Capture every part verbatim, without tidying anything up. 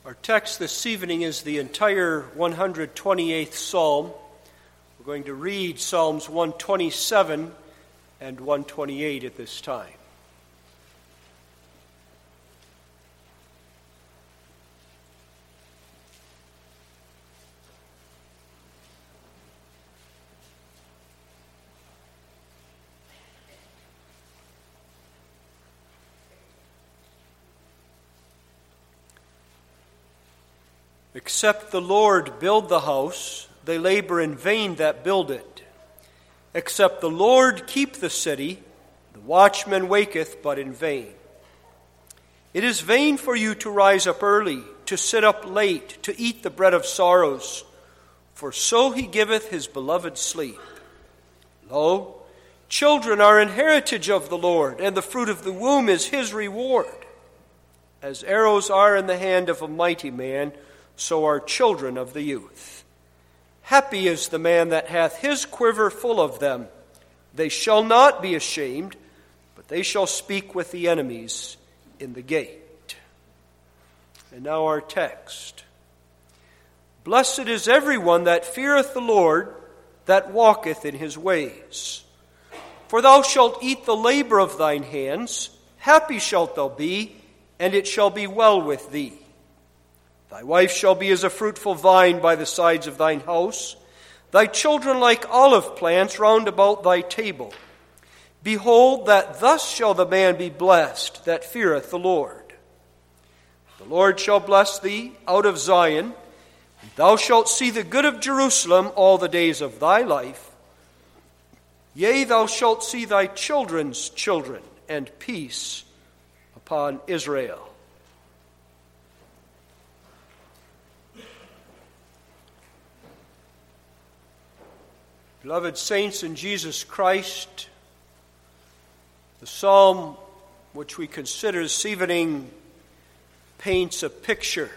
Our text this evening is the entire one hundred twenty-eighth Psalm. We're going to read Psalms one twenty-seven and one twenty-eight at this time. Except the Lord build the house, they labor in vain that build it. Except the Lord keep the city, the watchman waketh but in vain. It is vain for you to rise up early, to sit up late, to eat the bread of sorrows, for so he giveth his beloved sleep. Lo, children are an heritage of the Lord, and the fruit of the womb is his reward. As arrows are in the hand of a mighty man, so are children of the youth. Happy is the man that hath his quiver full of them. They shall not be ashamed, but they shall speak with the enemies in the gate. And now our text. Blessed is everyone that feareth the Lord, that walketh in his ways. For thou shalt eat the labor of thine hands. Happy shalt thou be, and it shall be well with thee. Thy wife shall be as a fruitful vine by the sides of thine house, thy children like olive plants round about thy table. Behold, that thus shall the man be blessed that feareth the Lord. The Lord shall bless thee out of Zion, and thou shalt see the good of Jerusalem all the days of thy life. Yea, thou shalt see thy children's children, and peace upon Israel. Beloved saints in Jesus Christ, the psalm which we consider this evening paints a picture.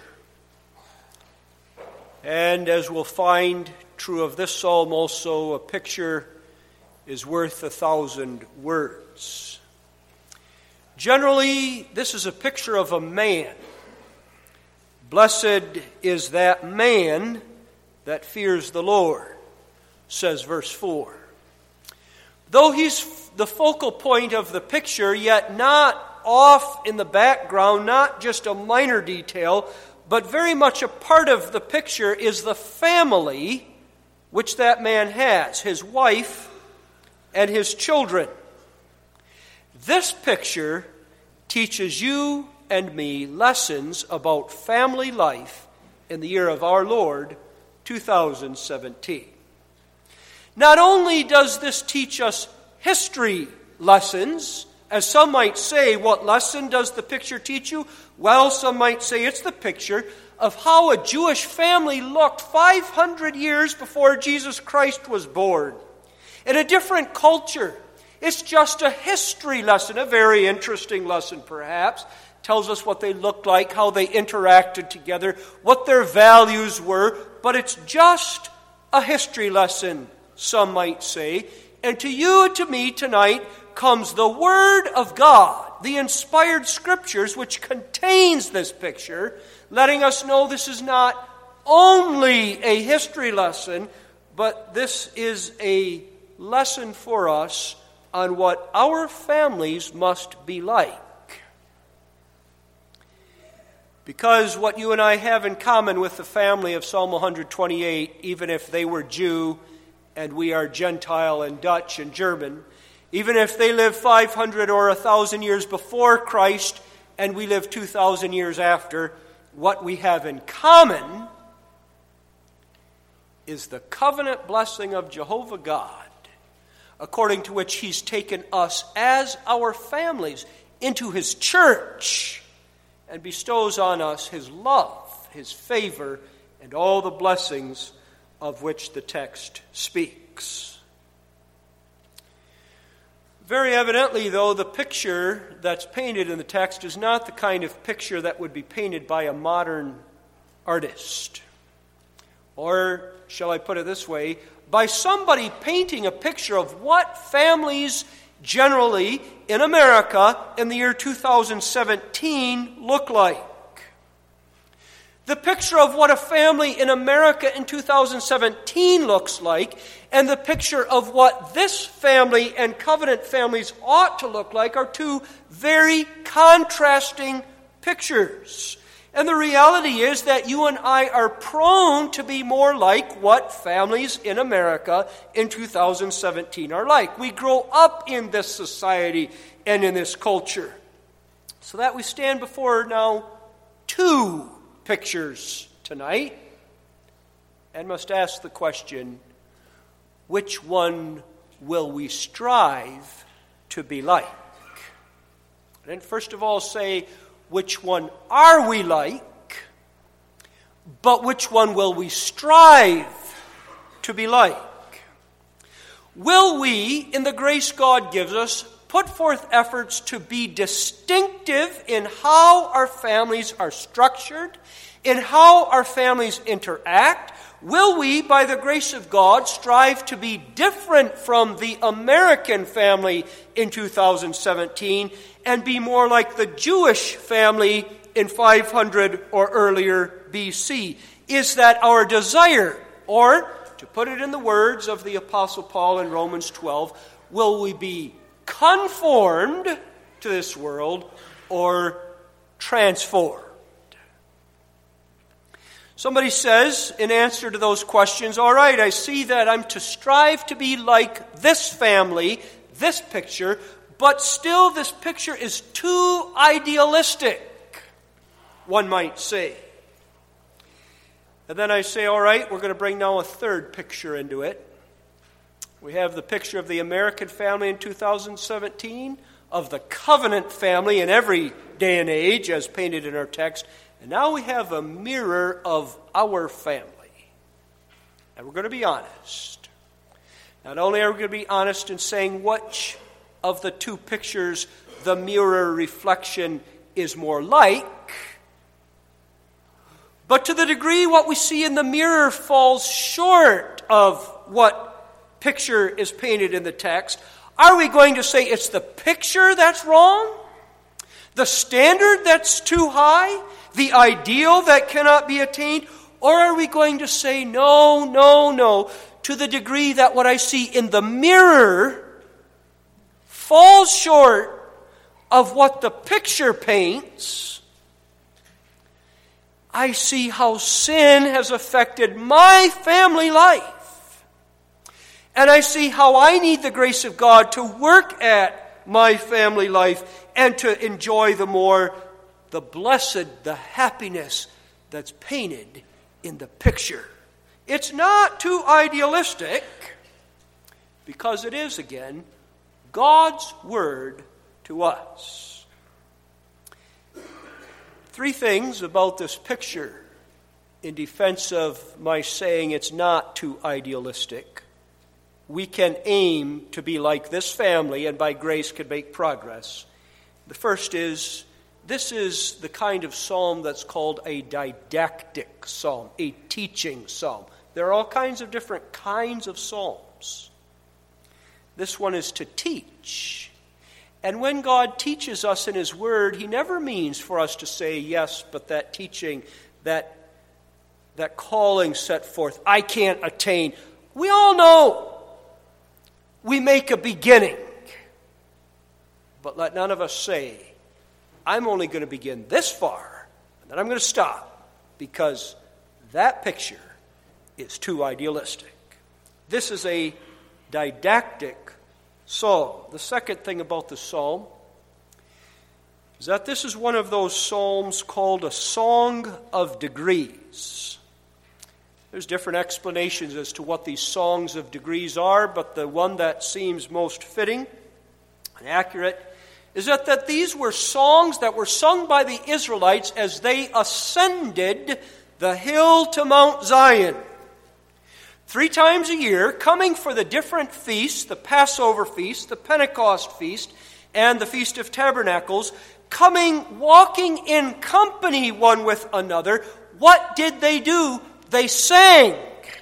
And as we'll find, true of this psalm also, a picture is worth a thousand words. Generally, this is a picture of a man. Blessed is that man that fears the Lord, says verse four. Though he's the focal point of the picture, yet not off in the background, not just a minor detail, but very much a part of the picture is the family which that man has, his wife and his children. This picture teaches you and me lessons about family life in the year of our Lord, two thousand seventeen. Not only does this teach us history lessons, as some might say, what lesson does the picture teach you? Well, some might say it's the picture of how a Jewish family looked five hundred years before Jesus Christ was born, in a different culture. It's just a history lesson, a very interesting lesson perhaps. Tells us what they looked like, how they interacted together, what their values were, but it's just a history lesson, some might say. And to you and to me tonight comes the Word of God, the inspired Scriptures, which contains this picture, letting us know this is not only a history lesson, but this is a lesson for us on what our families must be like. Because what you and I have in common with the family of Psalm one twenty-eight, even if they were Jew and we are Gentile and Dutch and German, even if they lived five hundred or one thousand years before Christ and we live two thousand years after, what we have in common is the covenant blessing of Jehovah God, according to which He's taken us as our families into His church and bestows on us His love, His favor, and all the blessings of which the text speaks. Very evidently, though, the picture that's painted in the text is not the kind of picture that would be painted by a modern artist. Or, shall I put it this way, by somebody painting a picture of what families generally in America in the year two thousand seventeen look like. The picture of what a family in America in two thousand seventeen looks like, and the picture of what this family and covenant families ought to look like are two very contrasting pictures. And the reality is that you and I are prone to be more like what families in America in two thousand seventeen are like. We grow up in this society and in this culture. So that we stand before now two pictures tonight and must ask the question, which one will we strive to be like? And first of all say, which one are we like, but which one will we strive to be like? Will we, in the grace God gives us, put forth efforts to be distinctive in how our families are structured, in how our families interact? Will we, by the grace of God, strive to be different from the American family in two thousand seventeen and be more like the Jewish family in five hundred or earlier B C? Is that our desire? Or, to put it in the words of the Apostle Paul in Romans twelve, will we be conformed to this world or transformed? Somebody says, in answer to those questions, all right, I see that I'm to strive to be like this family, this picture, but still this picture is too idealistic, one might say. And then I say, all right, we're going to bring now a third picture into it. We have the picture of the American family in two thousand seventeen, of the covenant family in every day and age, as painted in our text. And now we have a mirror of our family. And we're going to be honest. Not only are we going to be honest in saying which of the two pictures the mirror reflection is more like, but to the degree what we see in the mirror falls short of what picture is painted in the text, are we going to say it's the picture that's wrong? The standard that's too high? The ideal that cannot be attained? Or are we going to say, no, no, no, to the degree that what I see in the mirror falls short of what the picture paints, I see how sin has affected my family life. And I see how I need the grace of God to work at my family life and to enjoy the more, the blessed, the happiness that's painted in the picture. It's not too idealistic, because it is, again, God's word to us. Three things about this picture in defense of my saying it's not too idealistic. We can aim to be like this family and by grace can make progress. The first is, this is the kind of psalm that's called a didactic psalm, a teaching psalm. There are all kinds of different kinds of psalms. This one is to teach. And when God teaches us in His Word, He never means for us to say, yes, but that teaching, that, that calling set forth, I can't attain. We all know we make a beginning. But let none of us say, I'm only going to begin this far, and then I'm going to stop, because that picture is too idealistic. This is a didactic psalm. The second thing about the psalm is that this is one of those psalms called a song of degrees. There's different explanations as to what these songs of degrees are, but the one that seems most fitting and accurate is that, that these were songs that were sung by the Israelites as they ascended the hill to Mount Zion. Three times a year, coming for the different feasts, the Passover feast, the Pentecost feast, and the Feast of Tabernacles, coming, walking in company one with another, what did they do? They sang.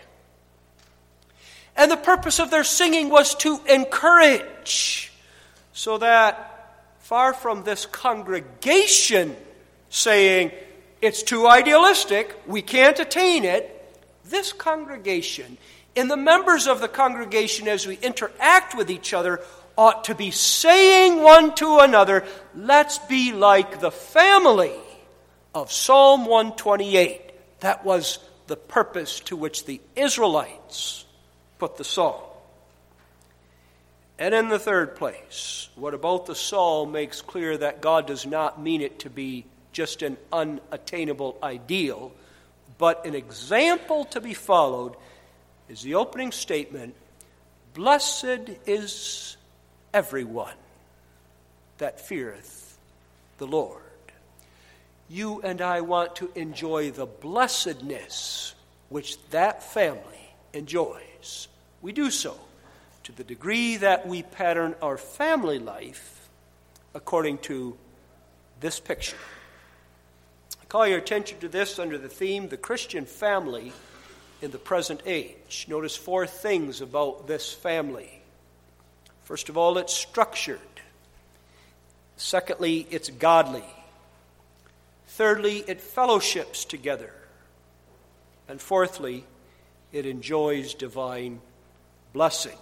And the purpose of their singing was to encourage, so that far from this congregation saying, It's too idealistic. We can't attain it. This congregation, and the members of the congregation as we interact with each other, ought to be saying one to another, let's be like the family of Psalm one twenty-eight. That was the purpose to which the Israelites put the psalm. And in the third place, what about the psalm makes clear that God does not mean it to be just an unattainable ideal, but an example to be followed, is the opening statement, blessed is everyone that feareth the Lord. You and I want to enjoy the blessedness which that family enjoys. We do so to the degree that we pattern our family life according to this picture. I call your attention to this under the theme, the Christian family in the present age. Notice four things about this family. First of all, it's structured. Secondly, it's godly. Thirdly, it fellowships together. And fourthly, it enjoys divine blessing.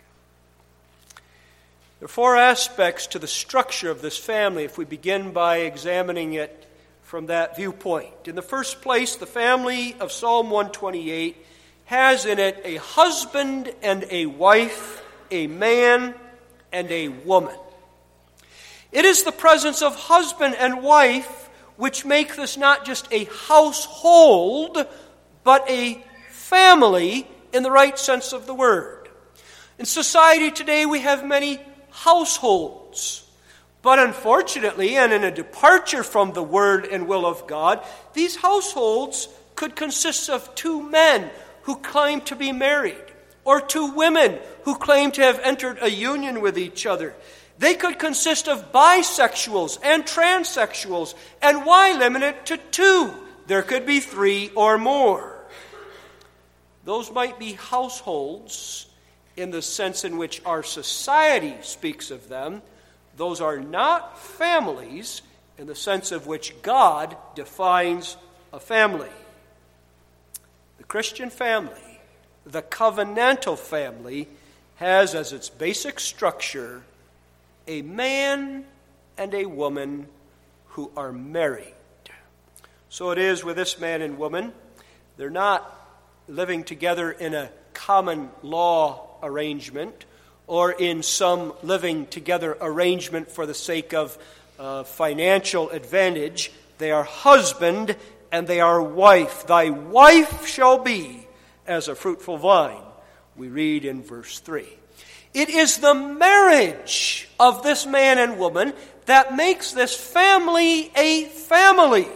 There are four aspects to the structure of this family if we begin by examining it from that viewpoint. In the first place, the family of Psalm one twenty-eight has in it a husband and a wife, a man and a woman. It is the presence of husband and wife which make this not just a household, but a family in the right sense of the word. In society today, we have many households. But unfortunately, and in a departure from the word and will of God, these households could consist of two men who claim to be married, or two women who claim to have entered a union with each other. They could consist of bisexuals and transsexuals, and why limit it to two? There could be three or more. Those might be households in the sense in which our society speaks of them. Those are not families in the sense of which God defines a family. The Christian family, the covenantal family, has as its basic structure a man and a woman who are married. So it is with this man and woman. They're not living together in a common law arrangement or in some living together arrangement for the sake of uh, financial advantage. They are husband and they are wife. Thy wife shall be as a fruitful vine, we read in verse three. It is the marriage of this man and woman that makes this family a family.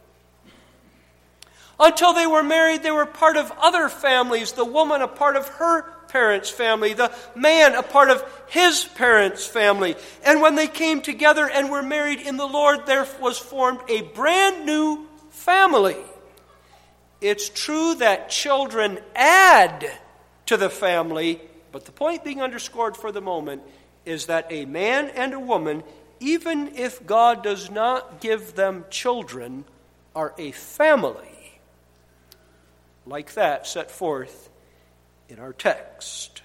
Until they were married, they were part of other families. The woman a part of her parents' family. The man a part of his parents' family. And when they came together and were married in the Lord, there was formed a brand new family. It's true that children add to the family, but the point being underscored for the moment is that a man and a woman, even if God does not give them children, are a family like that set forth in our text.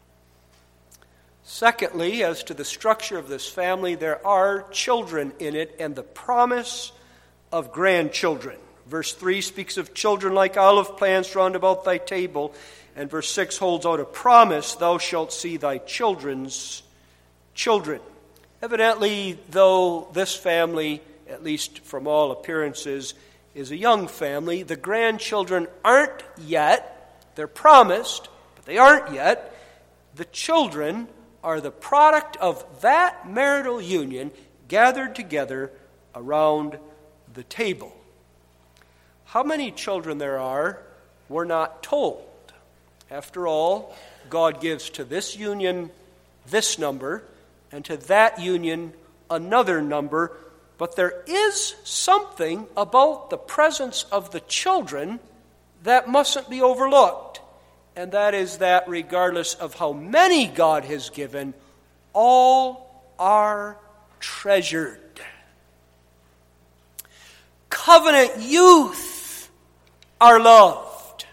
Secondly, as to the structure of this family, there are children in it and the promise of grandchildren. Verse three speaks of children like olive plants round about thy table, and verse six holds out a promise, thou shalt see thy children's children. Evidently, though this family, at least from all appearances, is a young family, the grandchildren aren't yet. They're promised, but they aren't yet. The children are the product of that marital union gathered together around the table. How many children there are, we're not told. After all, God gives to this union this number, and to that union another number. But there is something about the presence of the children that mustn't be overlooked. And that is that regardless of how many God has given, all are treasured. covenant youth are loved.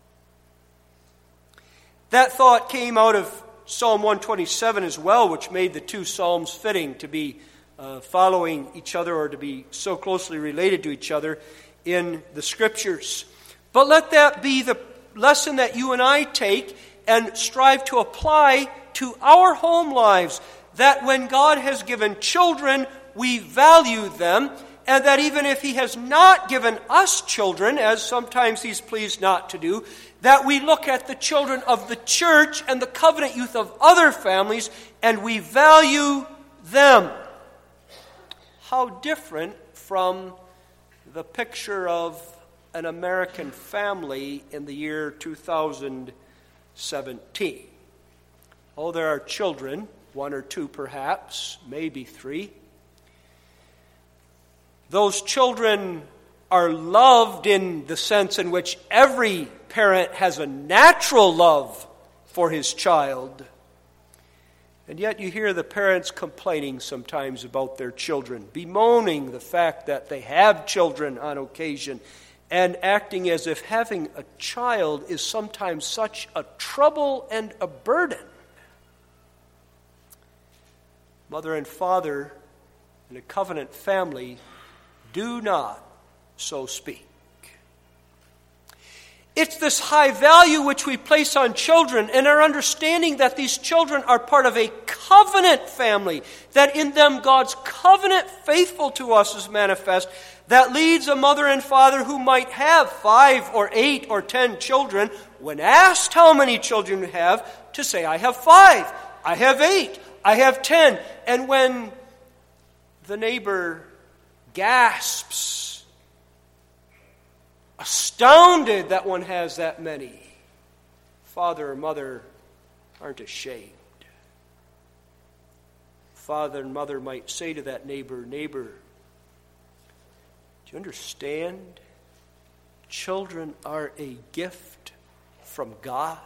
That thought came out of Psalm one twenty-seven as well, which made the two psalms fitting to be uh, following each other or to be so closely related to each other in the Scriptures. But let that be the lesson that you and I take and strive to apply to our home lives, that when God has given children, we value them, and that even if He has not given us children, as sometimes He's pleased not to do, that we look at the children of the church and the covenant youth of other families, and we value them. How different from the picture of an American family in the year two thousand seventeen. Oh, there are children, one or two perhaps, maybe three. Those children are loved in the sense in which every parent has a natural love for his child. And yet you hear the parents complaining sometimes about their children, bemoaning the fact that they have children on occasion, and acting as if having a child is sometimes such a trouble and a burden. Mother and father in a covenant family do not so speak. It's this high value which we place on children, and our understanding that these children are part of a covenant family, that in them God's covenant faithful to us is manifest, that leads a mother and father who might have five or eight or ten children, when asked how many children you have, to say, I have five, I have eight, I have ten. And when the neighbor gasps, astounded that one has that many, father or mother aren't ashamed. Father and mother might say to that neighbor, neighbor, do you understand? Children are a gift from God.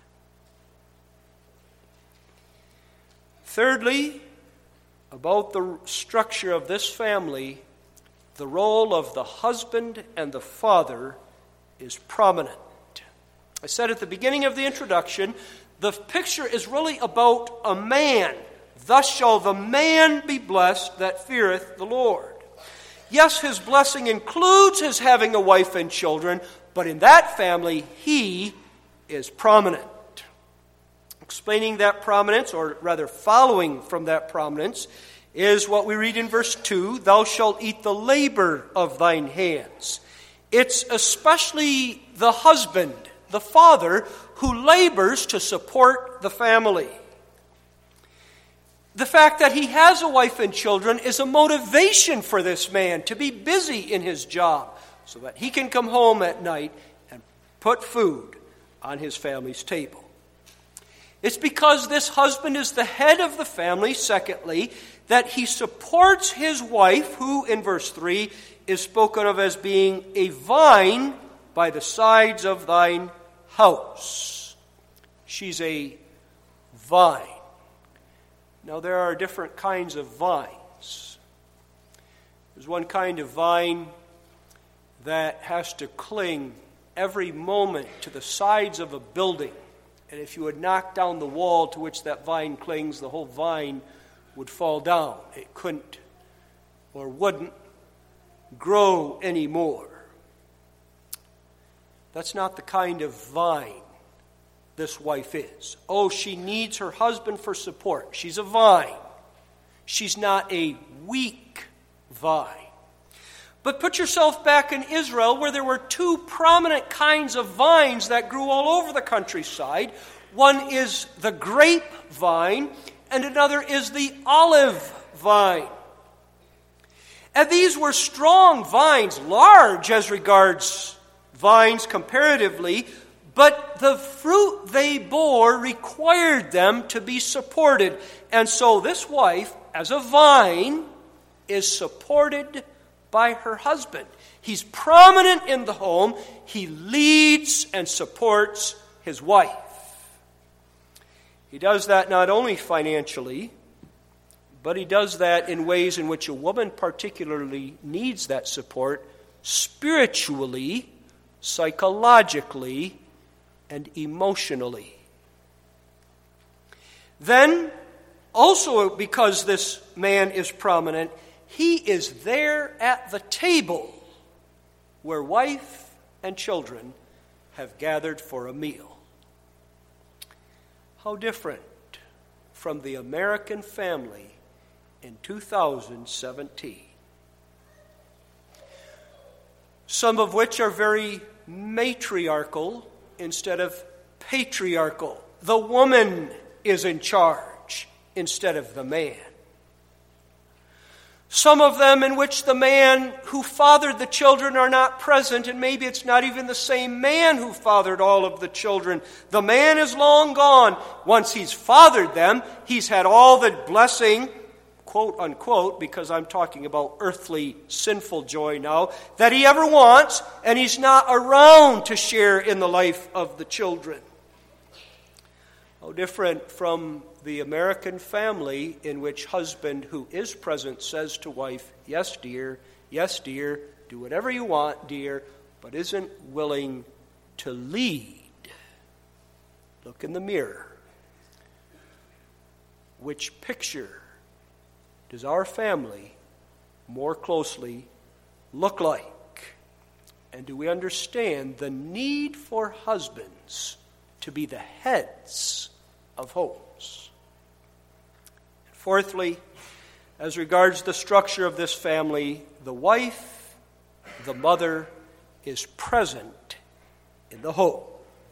Thirdly, about the structure of this family, the role of the husband and the father is prominent. I said at the beginning of the introduction, the picture is really about a man. Thus shall the man be blessed that feareth the Lord. Yes, his blessing includes his having a wife and children, but in that family, he is prominent. Explaining that prominence, or rather following from that prominence, is what we read in verse two, thou shalt eat the labor of thine hands. It's especially the husband, the father, who labors to support the family. The fact that he has a wife and children is a motivation for this man to be busy in his job so that he can come home at night and put food on his family's table. It's because this husband is the head of the family, secondly, that he supports his wife, who in verse three is spoken of as being a vine by the sides of thine house. She's a vine. Now, there are different kinds of vines. There's one kind of vine that has to cling every moment to the sides of a building. And if you would knock down the wall to which that vine clings, the whole vine would fall down. It couldn't or wouldn't grow anymore. That's not the kind of vine this wife is. Oh, she needs her husband for support. She's a vine. She's not a weak vine. But put yourself back in Israel, where there were two prominent kinds of vines that grew all over the countryside. One is the grapevine, and another is the olive vine. And these were strong vines, large as regards vines comparatively, but the fruit they bore required them to be supported. And so this wife, as a vine, is supported by her husband. He's prominent in the home. He leads and supports his wife. He does that not only financially, but he does that in ways in which a woman particularly needs that support, spiritually, psychologically, and emotionally. Then, also because this man is prominent, he is there at the table where wife and children have gathered for a meal. How different from the American family in two thousand seventeen. Some of which are very matriarchal instead of patriarchal. The woman is in charge instead of the man. Some of them in which the man who fathered the children are not present, and maybe it's not even the same man who fathered all of the children. The man is long gone. Once he's fathered them, he's had all the blessing, quote unquote, because I'm talking about earthly sinful joy now, that he ever wants, and he's not around to share in the life of the children. How different from the American family in which husband who is present says to wife, yes, dear, yes, dear, do whatever you want, dear, but isn't willing to lead. Look in the mirror. Which picture does our family more closely look like? And do we understand the need for husbands to be the heads of homes? Fourthly, as regards the structure of this family, the wife, the mother, is present in the home.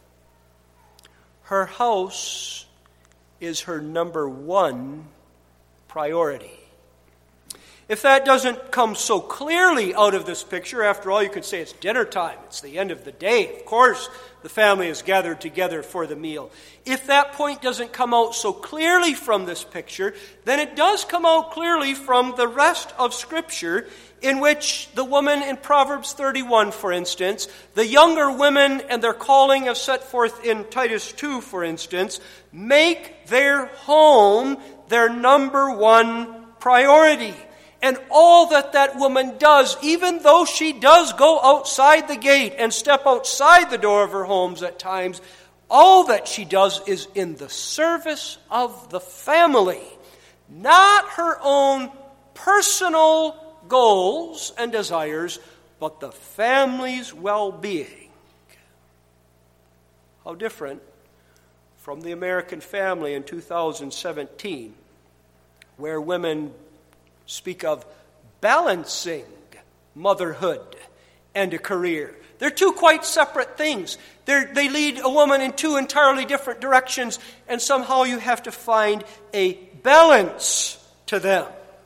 Her house is her number one priority. If that doesn't come so clearly out of this picture, after all, you could say it's dinner time. It's the end of the day. Of course, the family is gathered together for the meal. If that point doesn't come out so clearly from this picture, then it does come out clearly from the rest of Scripture, in which the woman in Proverbs thirty-one, for instance, the younger women and their calling as set forth in Titus two, for instance, make their home their number one priority. And all that that woman does, even though she does go outside the gate and step outside the door of her homes at times, all that she does is in the service of the family, not her own personal goals and desires, but the family's well-being. How different from the American family in two thousand seventeen, where women speak of balancing motherhood and a career. They're two quite separate things. They're, they lead a woman in two entirely different directions, and somehow you have to find a balance to them.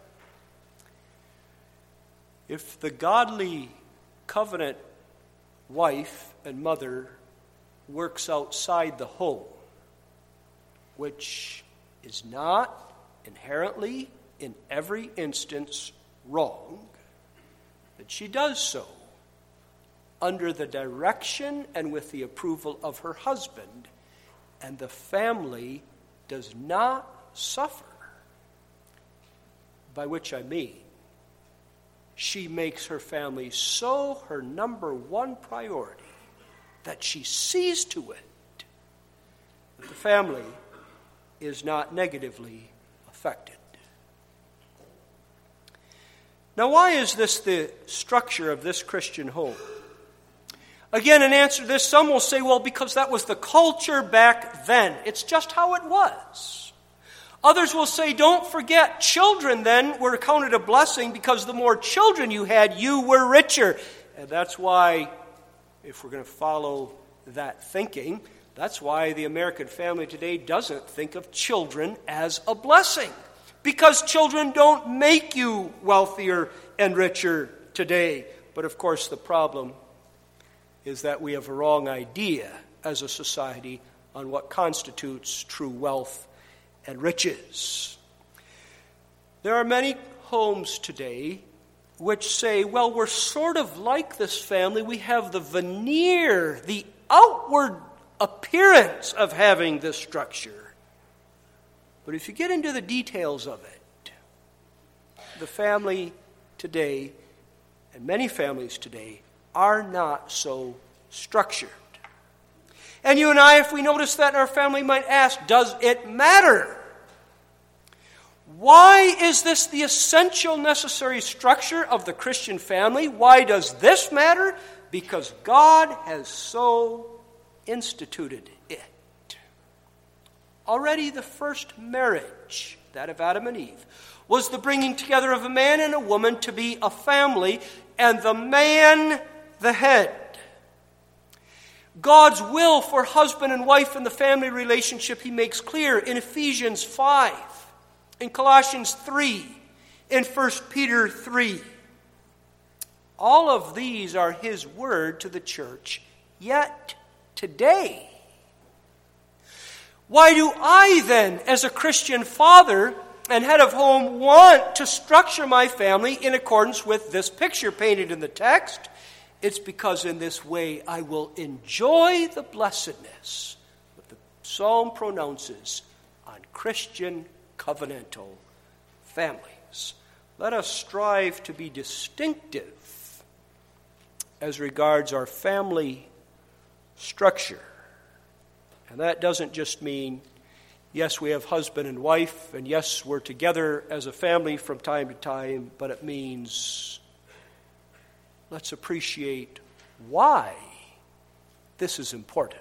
If the godly covenant wife and mother works outside the home, which is not inherently in every instance wrong, that she does so under the direction and with the approval of her husband, and the family does not suffer. By which I mean, she makes her family so her number one priority that she sees to it that the family is not negatively affected. Now, why is this the structure of this Christian home? Again, in answer to this, some will say, well, because that was the culture back then. It's just how it was. Others will say, don't forget, children then were counted a blessing because the more children you had, you were richer. And that's why, if we're going to follow that thinking, that's why the American family today doesn't think of children as a blessing. Because children don't make you wealthier and richer today. But of course, the problem is that we have a wrong idea as a society on what constitutes true wealth and riches. There are many homes today which say, well, we're sort of like this family. We have the veneer, the outward appearance of having this structure. But if you get into the details of it, the family today And many families today are not so structured. And you and I, if we notice that in our family, might ask, does it matter? Why is this the essential necessary structure of the Christian family? Why does this matter? Because God has so instituted it. Already the first marriage, that of Adam and Eve, was the bringing together of a man and a woman to be a family, and the man the head. God's will for husband and wife in the family relationship he makes clear in Ephesians five, in Colossians three, in First Peter three. All of these are his word to the church, yet today. Why do I then, as a Christian father and head of home, want to structure my family in accordance with this picture painted in the text? It's because in this way I will enjoy the blessedness that the psalm pronounces on Christian covenantal families. Let us strive to be distinctive as regards our family structure. And that doesn't just mean, yes, we have husband and wife, and yes, we're together as a family from time to time, but it means let's appreciate why this is important.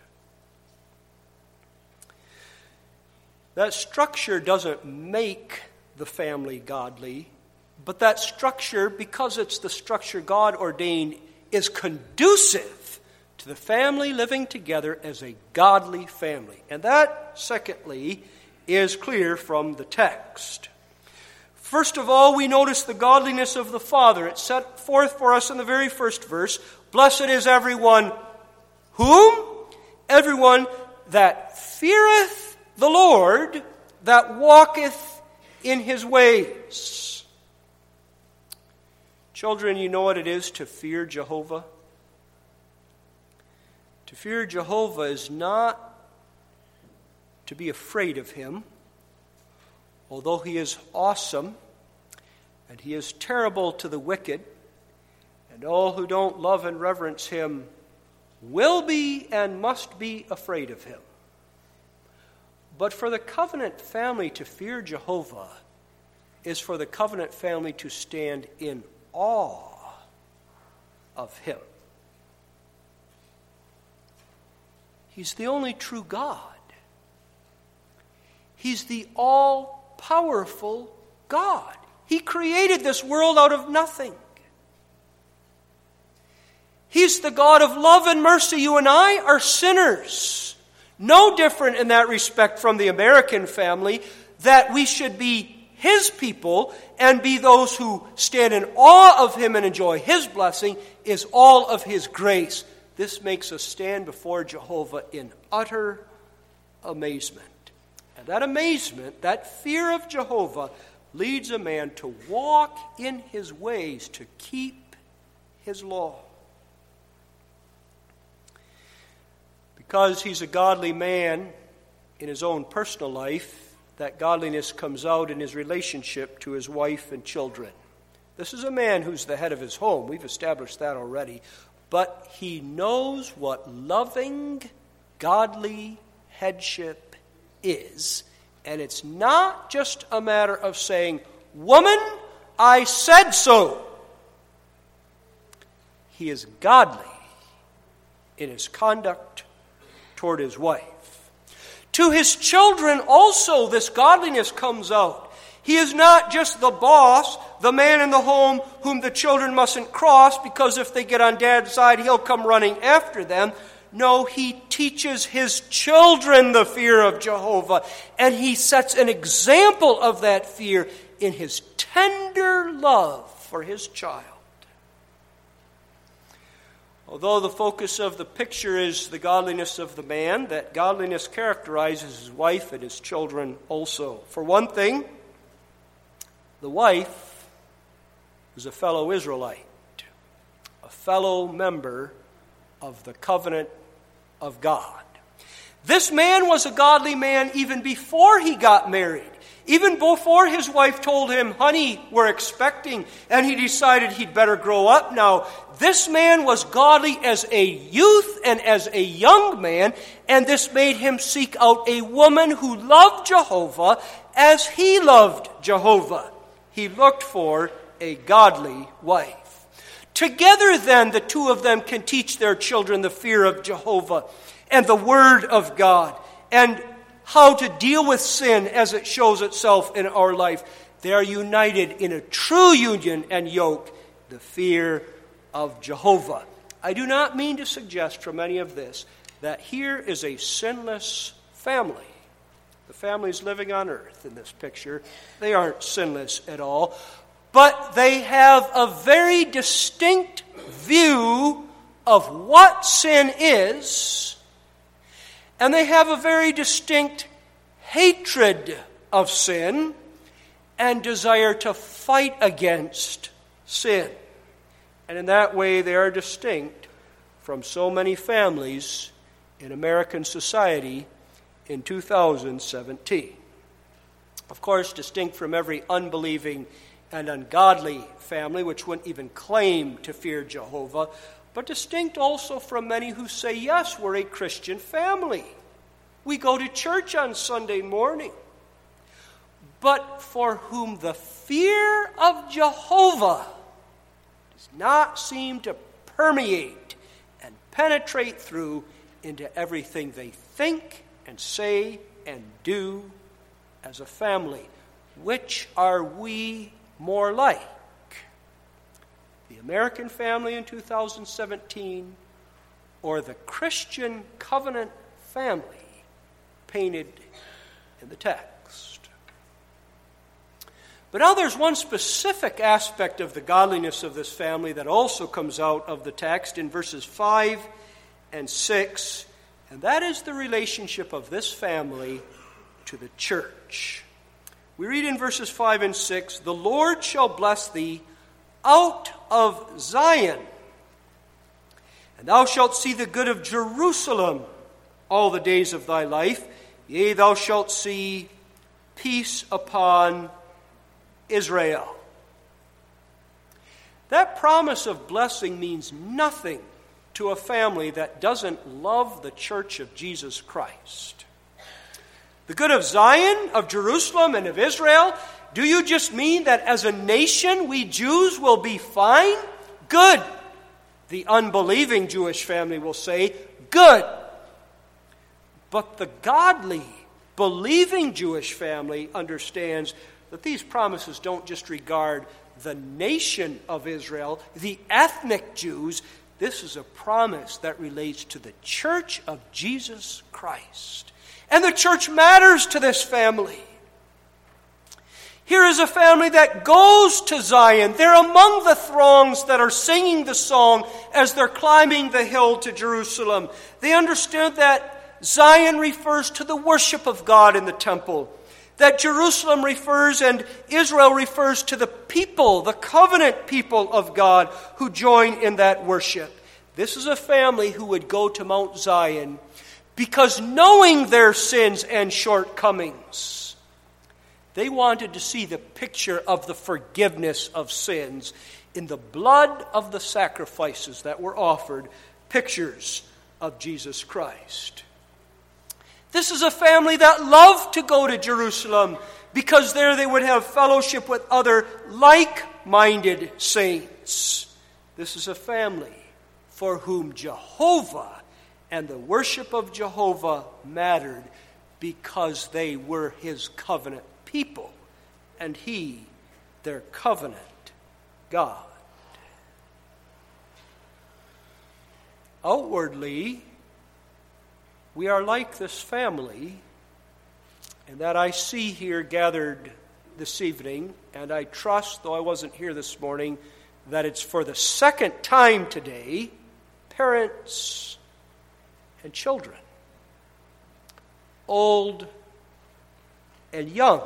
That structure doesn't make the family godly, but that structure, because it's the structure God ordained, is conducive to the family living together as a godly family. And that, secondly, is clear from the text. First of all, we notice the godliness of the father. It's set forth for us in the very first verse. Blessed is everyone whom? Everyone that feareth the Lord, that walketh in his ways. Children, you know what it is to fear Jehovah? To fear Jehovah is not to be afraid of him, although he is awesome, and he is terrible to the wicked, and all who don't love and reverence him will be and must be afraid of him. But for the covenant family to fear Jehovah is for the covenant family to stand in awe of him. He's the only true God. He's the all-powerful God. He created this world out of nothing. He's the God of love and mercy. You and I are sinners. No different in that respect from the American family, that we should be his people and be those who stand in awe of him and enjoy his blessing is all of his grace. This makes us stand before Jehovah in utter amazement. And that amazement, that fear of Jehovah, leads a man to walk in his ways, to keep his law. Because he's a godly man in his own personal life, that godliness comes out in his relationship to his wife and children. This is a man who's the head of his home. We've established that already. But he knows what loving, godly headship is. And it's not just a matter of saying, "Woman, I said so." He is godly in his conduct toward his wife. To his children also this godliness comes out. He is not just the boss, the man in the home whom the children mustn't cross, because if they get on dad's side, he'll come running after them. No, he teaches his children the fear of Jehovah, and he sets an example of that fear in his tender love for his child. Although the focus of the picture is the godliness of the man, that godliness characterizes his wife and his children also. For one thing, the wife was a fellow Israelite, a fellow member of the covenant of God. This man was a godly man even before he got married. Even before his wife told him, honey, we're expecting, and he decided he'd better grow up now. This man was godly as a youth and as a young man, and this made him seek out a woman who loved Jehovah as he loved Jehovah. He looked for a godly wife. Together then, the two of them can teach their children the fear of Jehovah and the Word of God and how to deal with sin as it shows itself in our life. They are united in a true union and yoke, the fear of Jehovah. I do not mean to suggest from any of this that here is a sinless family. The families living on earth in this picture, they aren't sinless at all. But they have a very distinct view of what sin is, and they have a very distinct hatred of sin and desire to fight against sin. And in that way, they are distinct from so many families in American society in two thousand seventeen. Of course, distinct from every unbelieving and ungodly family, which wouldn't even claim to fear Jehovah, but distinct also from many who say, yes, we're a Christian family. We go to church on Sunday morning. But for whom the fear of Jehovah does not seem to permeate and penetrate through into everything they think and say and do as a family. Which are we more like? The American family in two thousand seventeen or the Christian covenant family painted in the text? But now there's one specific aspect of the godliness of this family that also comes out of the text in verses five and six, and that is the relationship of this family to the church. We read in verses five and six, the Lord shall bless thee out of Zion, and thou shalt see the good of Jerusalem all the days of thy life. Yea, thou shalt see peace upon Israel. That promise of blessing means nothing to a family that doesn't love the church of Jesus Christ. The good of Zion, of Jerusalem, and of Israel, do you just mean that as a nation we Jews will be fine? Good. The unbelieving Jewish family will say, good. But the godly, believing Jewish family understands that these promises don't just regard the nation of Israel, the ethnic Jews. This is a promise that relates to the church of Jesus Christ. And the church matters to this family. Here is a family that goes to Zion. They're among the throngs that are singing the song as they're climbing the hill to Jerusalem. They understood that Zion refers to the worship of God in the temple, that Jerusalem refers and Israel refers to the people, the covenant people of God who join in that worship. This is a family who would go to Mount Zion because knowing their sins and shortcomings, they wanted to see the picture of the forgiveness of sins in the blood of the sacrifices that were offered, pictures of Jesus Christ. This is a family that loved to go to Jerusalem because there they would have fellowship with other like-minded saints. This is a family for whom Jehovah and the worship of Jehovah mattered because they were his covenant people and he their covenant God. Outwardly, we are like this family, and that I see here gathered this evening, and I trust, though I wasn't here this morning, that it's for the second time today, parents and children, old and young.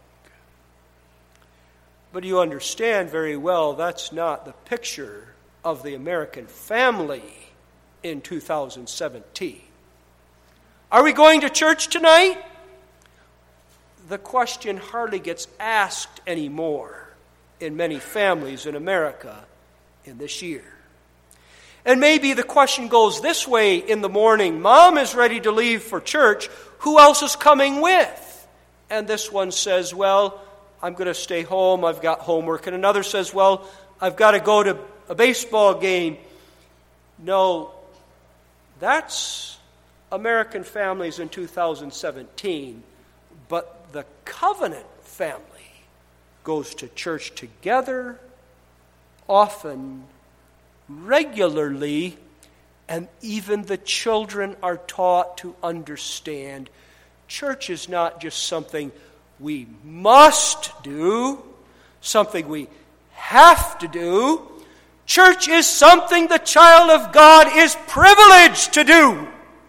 But you understand very well that's not the picture of the American family in two thousand seventeen. Are we going to church tonight? the question hardly gets asked anymore in many families in America in this year. And maybe the question goes this way in the morning: Mom is ready to leave for church. Who else is coming with? And this one says, well, I'm going to stay home. I've got homework. And another says, well, I've got to go to a baseball game. No, that's American families in two thousand seventeen. But the covenant family goes to church together, often, regularly, and even the children are taught to understand church is not just something we must do, something we have to do. Church is something the child of God is privileged to do.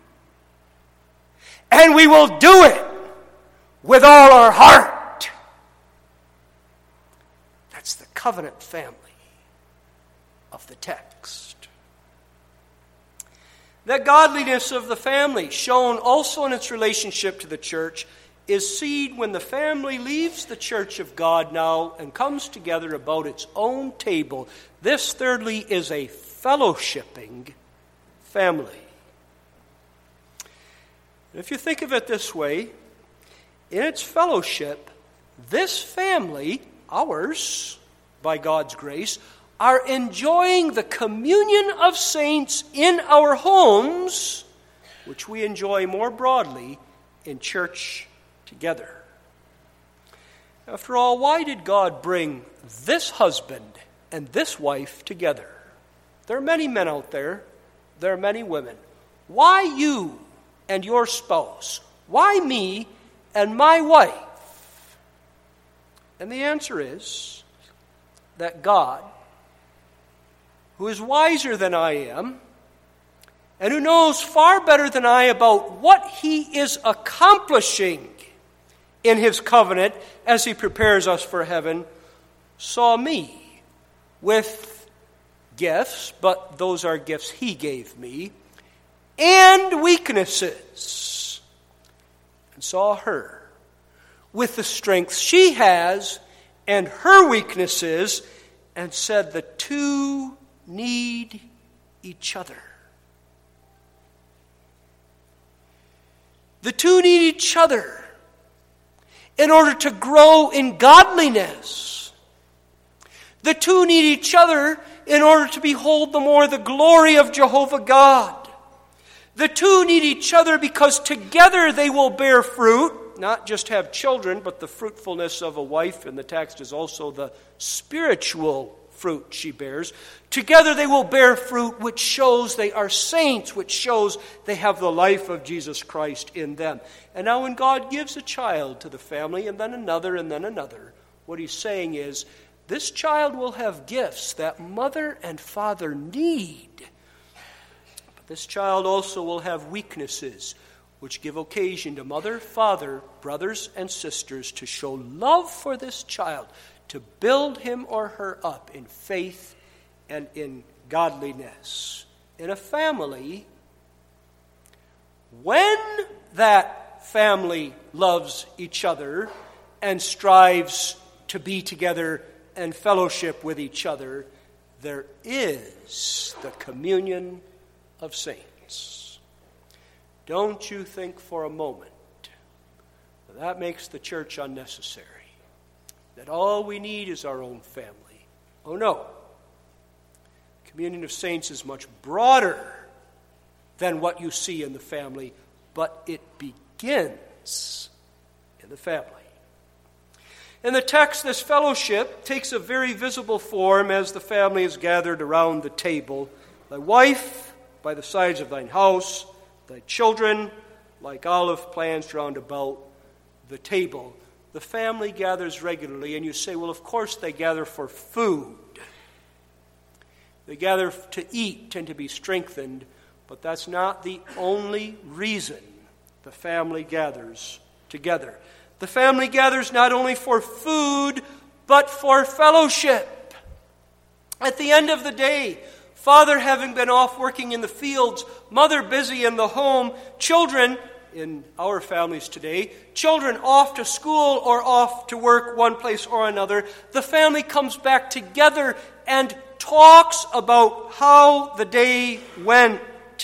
And we will do it with all our heart. That's the covenant family of the text. The godliness of the family, shown also in its relationship to the church, is seen when the family leaves the church of God now and comes together about its own table. This, thirdly, is a fellowshipping family. If you think of it this way, in its fellowship, this family, ours, by God's grace, are enjoying the communion of saints in our homes, which we enjoy more broadly in church together. After all, why did God bring this husband and this wife together? There are many men out there. There are many women. Why you and your spouse? Why me and my wife? And the answer is that God, who is wiser than I am, and who knows far better than I about what He is accomplishing in His covenant as He prepares us for heaven, saw me with gifts, but those are gifts He gave me, and weaknesses, and saw her with the strength she has and her weaknesses, and said the two need each other. The two need each other in order to grow in godliness. The two need each other in order to behold the more the glory of Jehovah God. The two need each other because together they will bear fruit, not just have children, but the fruitfulness of a wife in the text is also the spiritual fruit she bears. Together they will bear fruit which shows they are saints, which shows they have the life of Jesus Christ in them. And now when God gives a child to the family, and then another, and then another, what He's saying is, this child will have gifts that mother and father need. But this child also will have weaknesses which give occasion to mother, father, brothers, and sisters to show love for this child, to build him or her up in faith and in godliness. In a family, when that family loves each other and strives to be together and fellowship with each other, there is the communion of saints. Don't you think for a moment that that makes the church unnecessary, that all we need is our own family. Oh no. Communion of saints is much broader than what you see in the family, but it begins in the family. In the text, this fellowship takes a very visible form as the family is gathered around the table. Thy wife by the sides of thine house, thy children like olive plants round about the table. The family gathers regularly, and you say, well, of course they gather for food. They gather to eat and to be strengthened, but that's not the only reason the family gathers together. The family gathers not only for food, but for fellowship. At the end of the day, father having been off working in the fields, mother busy in the home, children in our families today, children off to school or off to work one place or another, the family comes back together and talks about how the day went,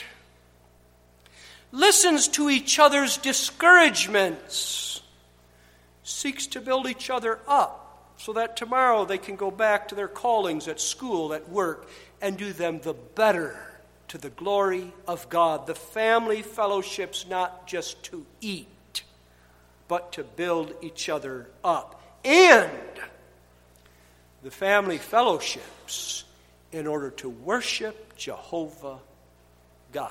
listens to each other's discouragements, seeks to build each other up so that tomorrow they can go back to their callings at school, at work, and do them the better to the glory of God. The family fellowship's not just to eat, but to build each other up. And the family fellowships in order to worship Jehovah God.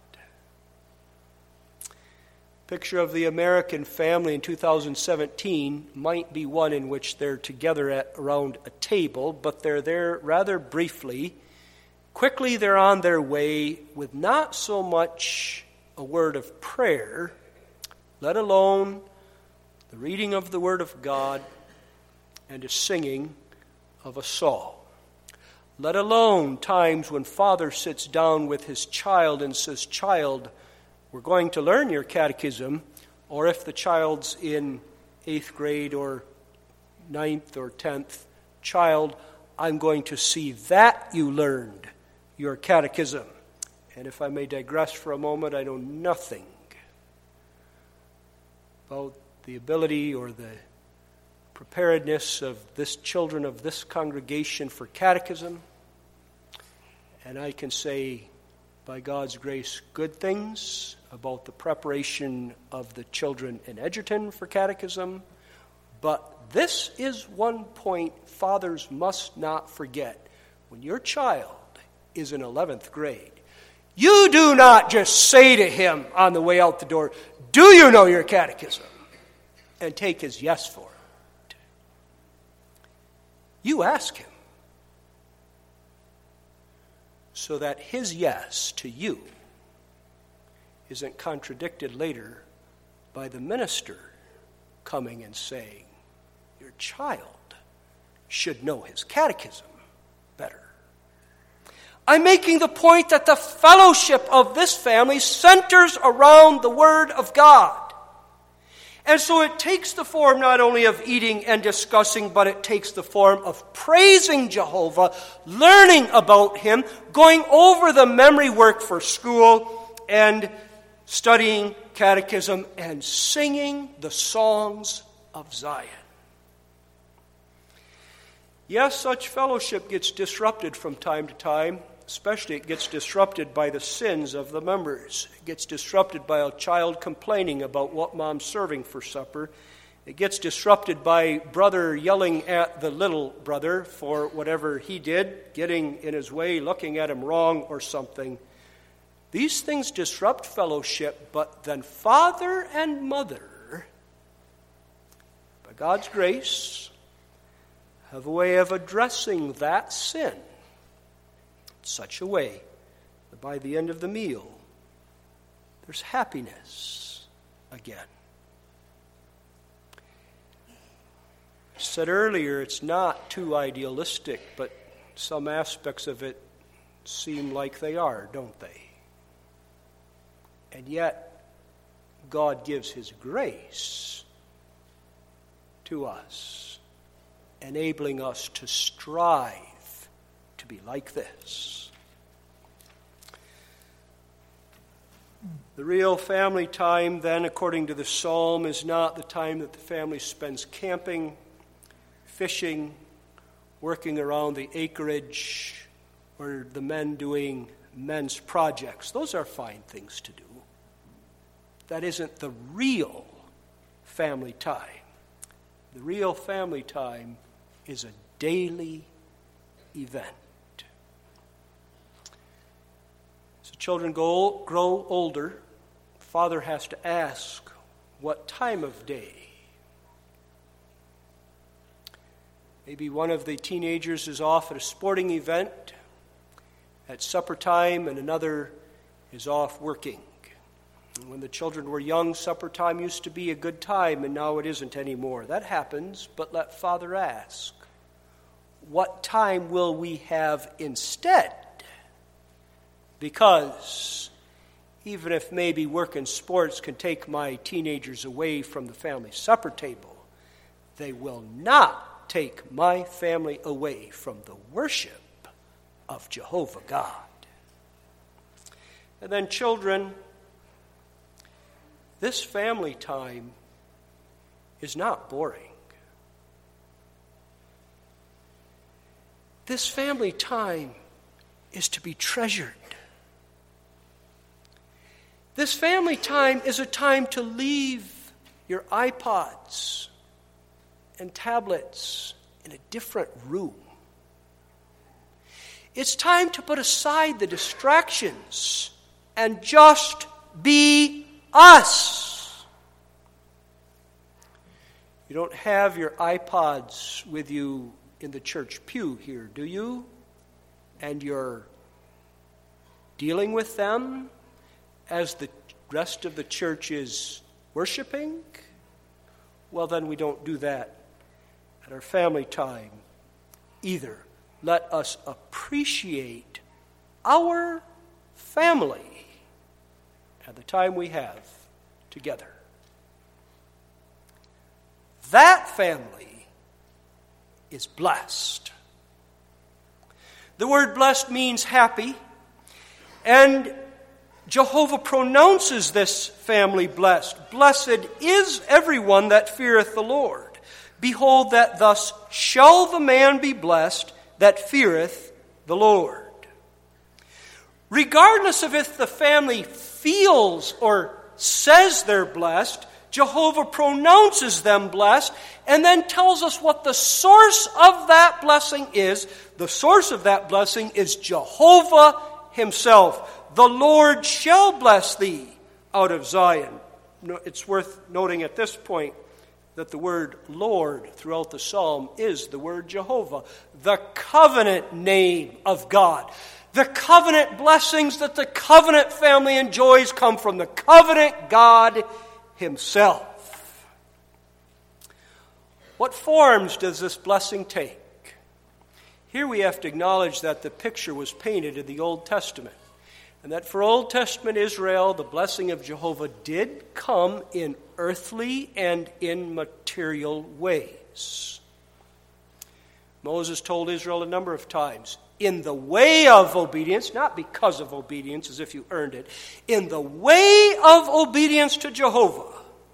Picture of the American family in two thousand seventeen might be one in which they're together at around a table, but they're there rather briefly. Quickly they're on their way with not so much a word of prayer, let alone the reading of the Word of God and a singing of a psalm. Let alone times when father sits down with his child and says, "Child, we're going to learn your catechism," or if the child's in eighth grade or ninth or tenth, "Child, I'm going to see that you learned your catechism." And if I may digress for a moment, I know nothing about the ability or the preparedness of this children of this congregation for catechism. And I can say, by God's grace, good things about the preparation of the children in Edgerton for catechism. But this is one point fathers must not forget. When your child is in eleventh grade, you do not just say to him on the way out the door, "Do you know your catechism?" and take his yes for it. You ask him so that his yes to you isn't contradicted later by the minister coming and saying, "Your child should know his catechism better." I'm making the point that the fellowship of this family centers around the Word of God. And so it takes the form not only of eating and discussing, but it takes the form of praising Jehovah, learning about Him, going over the memory work for school, and studying catechism, and singing the songs of Zion. Yes, such fellowship gets disrupted from time to time. Especially it gets disrupted by the sins of the members. It gets disrupted by a child complaining about what mom's serving for supper. It gets disrupted by brother yelling at the little brother for whatever he did, getting in his way, looking at him wrong or something. These things disrupt fellowship, but then father and mother, by God's grace, have a way of addressing that sin such a way that by the end of the meal, there's happiness again. I said earlier, it's not too idealistic, but some aspects of it seem like they are, don't they? And yet, God gives His grace to us, enabling us to strive to be like this. The real family time, then, according to the psalm, is not the time that the family spends camping, fishing, working around the acreage, or the men doing men's projects. Those are fine things to do. That isn't the real family time. The real family time is a daily event. As the children go, grow older, father has to ask, what time of day? Maybe one of the teenagers is off at a sporting event at supper time and another is off working. And when the children were young, supper time used to be a good time, and now it isn't anymore. That happens, but let father ask, what time will we have instead? Because even if maybe work and sports can take my teenagers away from the family supper table, they will not take my family away from the worship of Jehovah God. And then children, this family time is not boring. This family time is to be treasured. This family time is a time to leave your iPods and tablets in a different room. It's time to put aside the distractions and just be us. You don't have your iPods with you in the church pew here, do you? And you're dealing with them as the rest of the church is worshiping? Well, then we don't do that at our family time either. Let us appreciate our family and the time we have together. That family is blessed. The word blessed means happy, and Jehovah pronounces this family blessed. Blessed is everyone that feareth the Lord. Behold, that thus shall the man be blessed that feareth the Lord. Regardless of if the family feels or says they're blessed, Jehovah pronounces them blessed and then tells us what the source of that blessing is. The source of that blessing is Jehovah himself. The Lord shall bless thee out of Zion. It's worth noting at this point that the word Lord throughout the psalm is the word Jehovah, the covenant name of God. The covenant blessings that the covenant family enjoys come from the covenant God himself. What forms does this blessing take? Here we have to acknowledge that the picture was painted in the Old Testament, and that for Old Testament Israel, the blessing of Jehovah did come in earthly and in material ways. Moses told Israel a number of times, in the way of obedience, not because of obedience as if you earned it, in the way of obedience to Jehovah,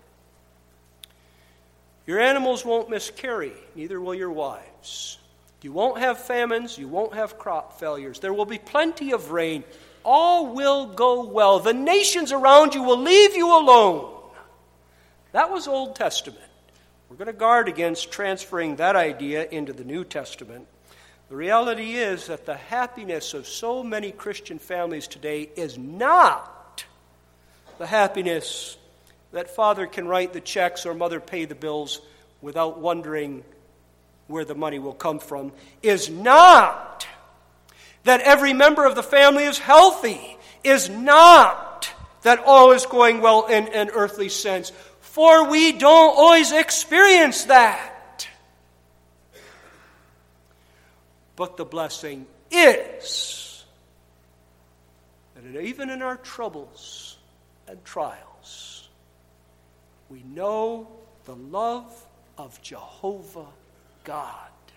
your animals won't miscarry, neither will your wives. You won't have famines, you won't have crop failures. There will be plenty of rain. All will go well. The nations around you will leave you alone. That was Old Testament. We're going to guard against transferring that idea into the New Testament. The reality is that the happiness of so many Christian families today is not the happiness that father can write the checks or mother pay the bills without wondering where the money will come from, is not that every member of the family is healthy, is not that all is going well in an earthly sense, for we don't always experience that. But the blessing is that even in our troubles and trials, we know the love of Jehovah God.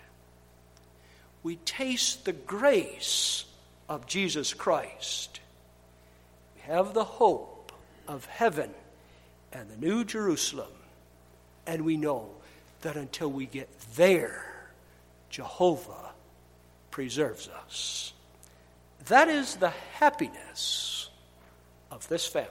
We taste the grace of Jesus Christ. We have the hope of heaven and the New Jerusalem. And we know that until we get there, Jehovah preserves us. That is the happiness of this family.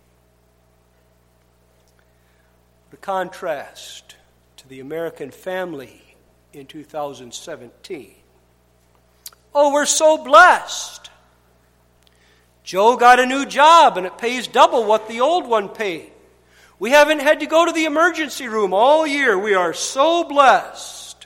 The contrast to the American family in two thousand seventeen. Oh, we're so blessed. Joe got a new job and it pays double what the old one paid. We haven't had to go to the emergency room all year. We are so blessed.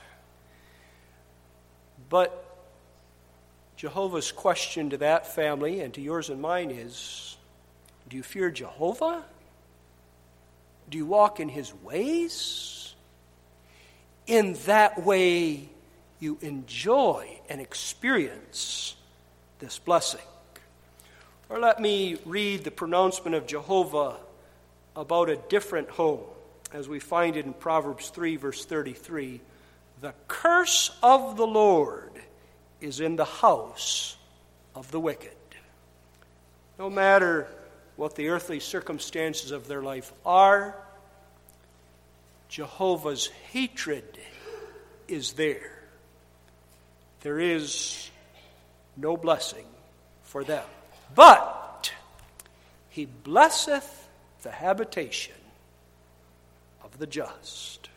But Jehovah's question to that family and to yours and mine is, do you fear Jehovah? Do you walk in his ways? In that way, you enjoy and experience this blessing. Or let me read the pronouncement of Jehovah about a different home, as we find it in Proverbs three, verse thirty-three. The curse of the Lord is in the house of the wicked. No matter what the earthly circumstances of their life are, Jehovah's hatred is there. There is no blessing for them. But he blesseth the habitation of the just.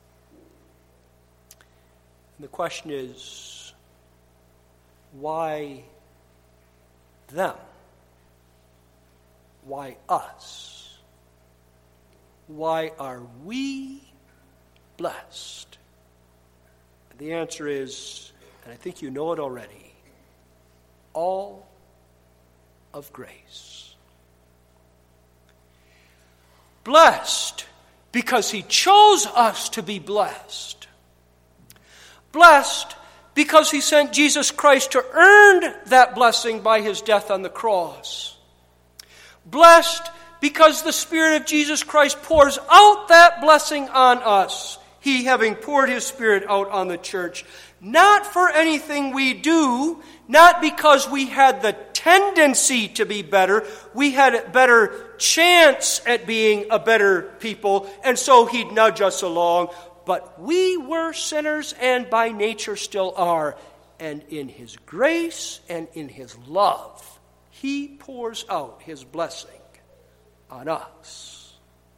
And the question is, why them? Why us? Why are we blessed? And the answer is, and I think you know it already, all of grace. Blessed because he chose us to be blessed. Blessed because he sent Jesus Christ to earn that blessing by his death on the cross. Blessed because the Spirit of Jesus Christ pours out that blessing on us, he having poured his Spirit out on the church, not for anything we do, not because we had the tendency to be better, we had a better chance at being a better people, and so he'd nudge us along, but we were sinners and by nature still are, and in his grace and in his love, he pours out his blessing on us.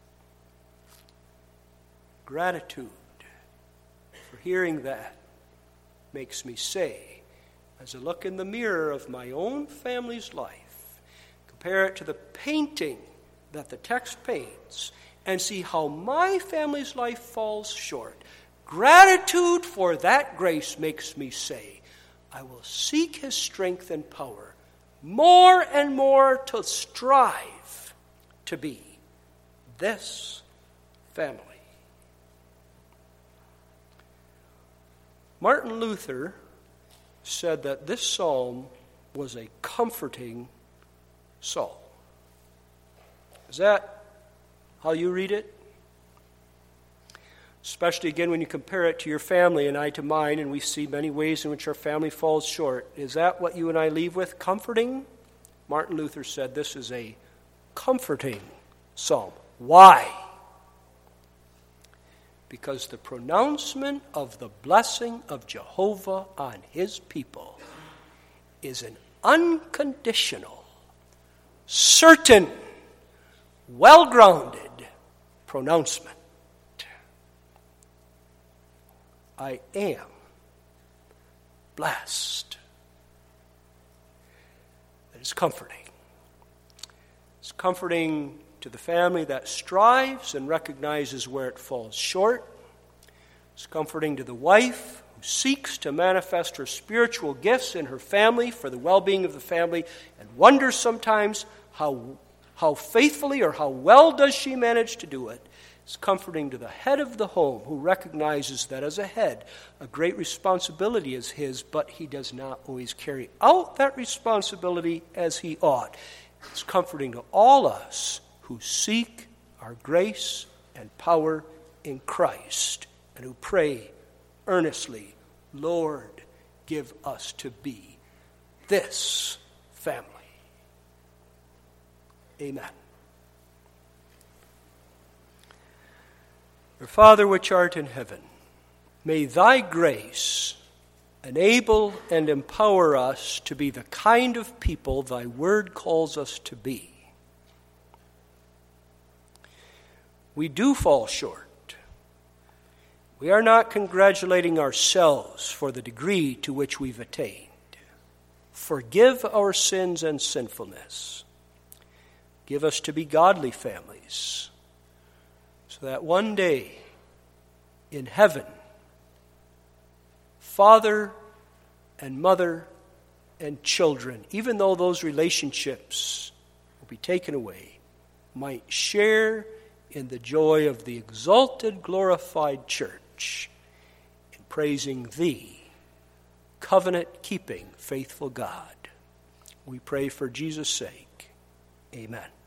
Gratitude for hearing that makes me say, as I look in the mirror of my own family's life, compare it to the painting that the text paints, and see how my family's life falls short. Gratitude for that grace makes me say, I will seek his strength and power more and more to strive to be this family. Martin Luther said that this psalm was a comforting psalm. Is that how you read it? Especially, again, when you compare it to your family and I to mine, and we see many ways in which our family falls short. Is that what you and I leave with? Comforting? Martin Luther said this is a comforting psalm. Why? Because the pronouncement of the blessing of Jehovah on his people is an unconditional, certain, well-grounded pronouncement. I am blessed. That is comforting. It's comforting to the family that strives and recognizes where it falls short. It's comforting to the wife who seeks to manifest her spiritual gifts in her family for the well-being of the family and wonders sometimes how, how faithfully or how well does she manage to do it. It's comforting to the head of the home who recognizes that as a head, a great responsibility is his, but he does not always carry out that responsibility as he ought. It's comforting to all us who seek our grace and power in Christ and who pray earnestly, Lord, give us to be this family. Amen. Our Father which art in heaven, may thy grace enable and empower us to be the kind of people thy word calls us to be. We do fall short. We are not congratulating ourselves for the degree to which we've attained. Forgive our sins and sinfulness. Give us to be godly families, so that one day in heaven, father and mother and children, even though those relationships will be taken away, might share in the joy of the exalted, glorified church in praising thee, covenant-keeping, faithful God. We pray for Jesus' sake. Amen.